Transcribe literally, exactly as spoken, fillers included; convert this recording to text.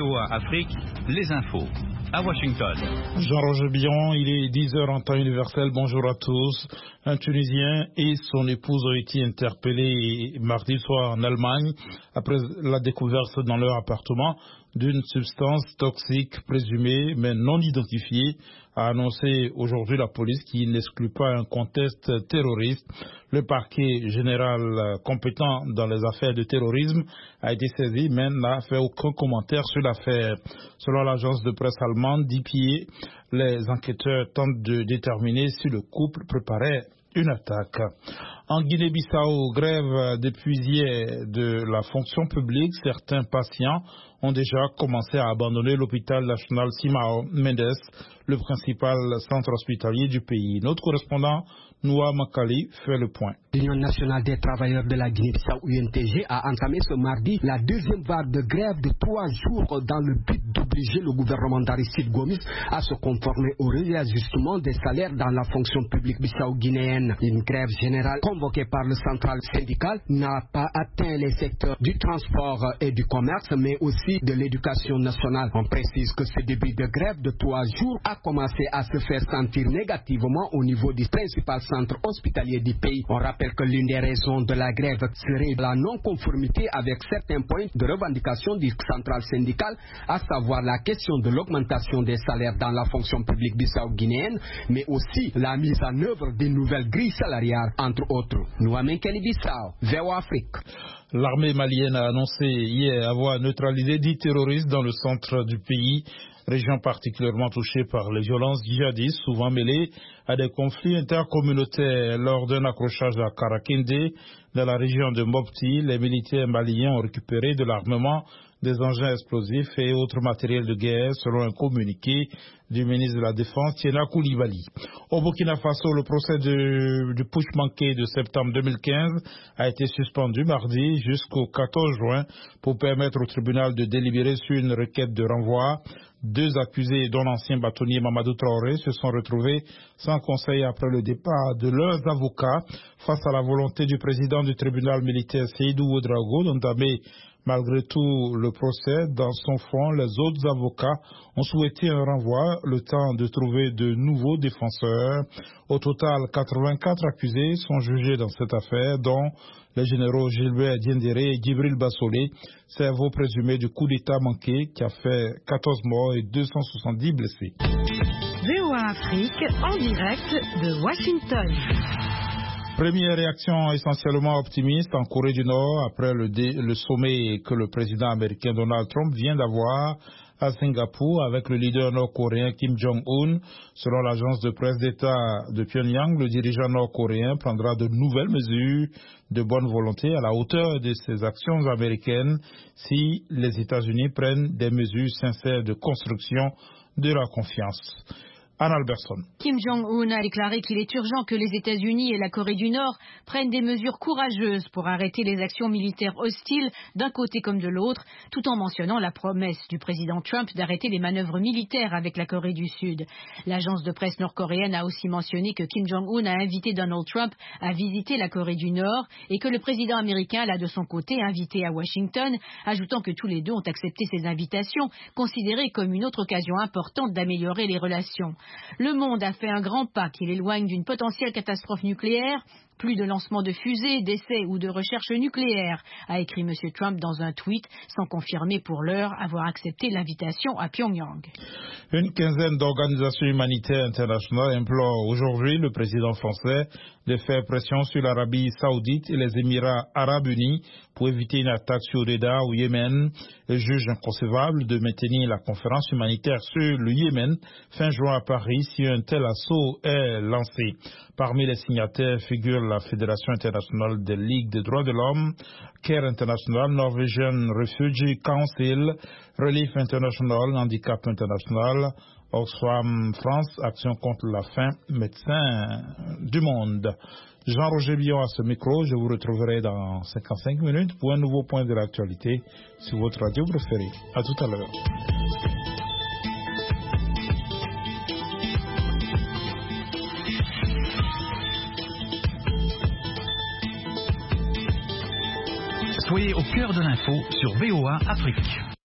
O A Afrique, les infos. À Washington. Jean-Roger Billon, il est dix heures en temps universel. Bonjour à tous. Un Tunisien et son épouse ont été interpellés mardi soir en Allemagne après la découverte dans leur appartement d'une substance toxique présumée mais non identifiée, a annoncé aujourd'hui la police qui n'exclut pas un contexte terroriste. Le parquet général compétent dans les affaires de terrorisme a été saisi mais n'a fait aucun commentaire sur l'affaire. Selon l'agence de presse allemande D P A, les enquêteurs tentent de déterminer si le couple préparait une attaque. En Guinée-Bissau, grève depuis hier de la fonction publique. Certains patients ont déjà commencé à abandonner l'hôpital national Simao Mendes, le principal centre hospitalier du pays. Notre correspondant, Noah Makali, fait le point. L'Union nationale des travailleurs de la Guinée-Bissau U N T G a entamé ce mardi la deuxième vague de grève de trois jours dans le but d'obliger le gouvernement d'Aristide Gomis à se conformer au réajustement des salaires dans la fonction publique bissau-guinéenne. Une grève générale convoquée par le central syndical n'a pas atteint les secteurs du transport et du commerce, mais aussi de l'éducation nationale. On précise que ce début de grève de trois jours a commencé à se faire sentir négativement au niveau du principal centre hospitalier du pays. On rappelle que l'une des raisons de la grève serait la non-conformité avec certains points de revendication du central syndical, à savoir la question de l'augmentation des salaires dans la fonction publique bissau-guinéenne, mais aussi la mise en œuvre des nouvelles grilles salariales, entre autres. Nouamé Kelly-Bissau, V O A Afrique. L'armée malienne a annoncé hier avoir neutralisé dix terroristes dans le centre du pays, région particulièrement touchée par les violences djihadistes, souvent mêlées à des conflits intercommunautaires. Lors d'un accrochage à Karakinde, dans la région de Mopti, les militaires maliens ont récupéré de l'armement, des engins explosifs et autres matériels de guerre, selon un communiqué du ministre de la Défense, Tiena Koulibaly. Au Burkina Faso, le procès de, du putsch manqué de septembre deux mille quinze a été suspendu mardi jusqu'au quatorze juin pour permettre au tribunal de délibérer sur une requête de renvoi. Deux accusés, dont l'ancien bâtonnier Mamadou Traoré, se sont retrouvés sans conseil après le départ de leurs avocats face à la volonté du président du tribunal militaire Seydou Ouedraogo d'entamer malgré tout le procès. Dans son fond, les autres avocats ont souhaité un renvoi, le temps de trouver de nouveaux défenseurs. Au total, quatre-vingt-quatre accusés sont jugés dans cette affaire, dont les généraux Gilbert Diendéré et Djibril Bassolé, cerveau présumé du coup d'État manqué qui a fait quatorze morts et deux cent soixante-dix blessés. V O A Afrique en direct de Washington. Première réaction essentiellement optimiste en Corée du Nord après le, dé, le sommet que le président américain Donald Trump vient d'avoir à Singapour avec le leader nord-coréen Kim Jong-un. Selon l'agence de presse d'État de Pyongyang, le dirigeant nord-coréen prendra de nouvelles mesures de bonne volonté à la hauteur de ses actions américaines si les États-Unis prennent des mesures sincères de construction de la confiance. Anne Alberson. Kim Jong-un a déclaré qu'il est urgent que les États-Unis et la Corée du Nord prennent des mesures courageuses pour arrêter les actions militaires hostiles d'un côté comme de l'autre, tout en mentionnant la promesse du président Trump d'arrêter les manœuvres militaires avec la Corée du Sud. L'agence de presse nord-coréenne a aussi mentionné que Kim Jong-un a invité Donald Trump à visiter la Corée du Nord et que le président américain l'a de son côté invité à Washington, ajoutant que tous les deux ont accepté ces invitations, considérées comme une autre occasion importante d'améliorer les relations. Le monde a fait un grand pas qui l'éloigne d'une potentielle catastrophe nucléaire. Plus de lancement de fusées, d'essais ou de recherche nucléaire, a écrit M. Trump dans un tweet, sans confirmer pour l'heure avoir accepté l'invitation à Pyongyang. Une quinzaine d'organisations humanitaires internationales implorent aujourd'hui le président français de faire pression sur l'Arabie saoudite et les Émirats arabes unis pour éviter une attaque sur Reda au Yémen. Le juge inconcevable de maintenir la conférence humanitaire sur le Yémen fin juin à Paris si un tel assaut est lancé. Parmi les signataires figurent la Fédération internationale des ligues des droits de l'homme, Care International, Norwegian Refugee Council, Relief International, Handicap International, Oxfam France, Action contre la faim, Médecins du monde. Jean-Roger Billon à ce micro, je vous retrouverai dans cinquante-cinq minutes pour un nouveau point de l'actualité sur votre radio préférée. À tout à l'heure. Soyez au cœur de l'info sur V O A Afrique.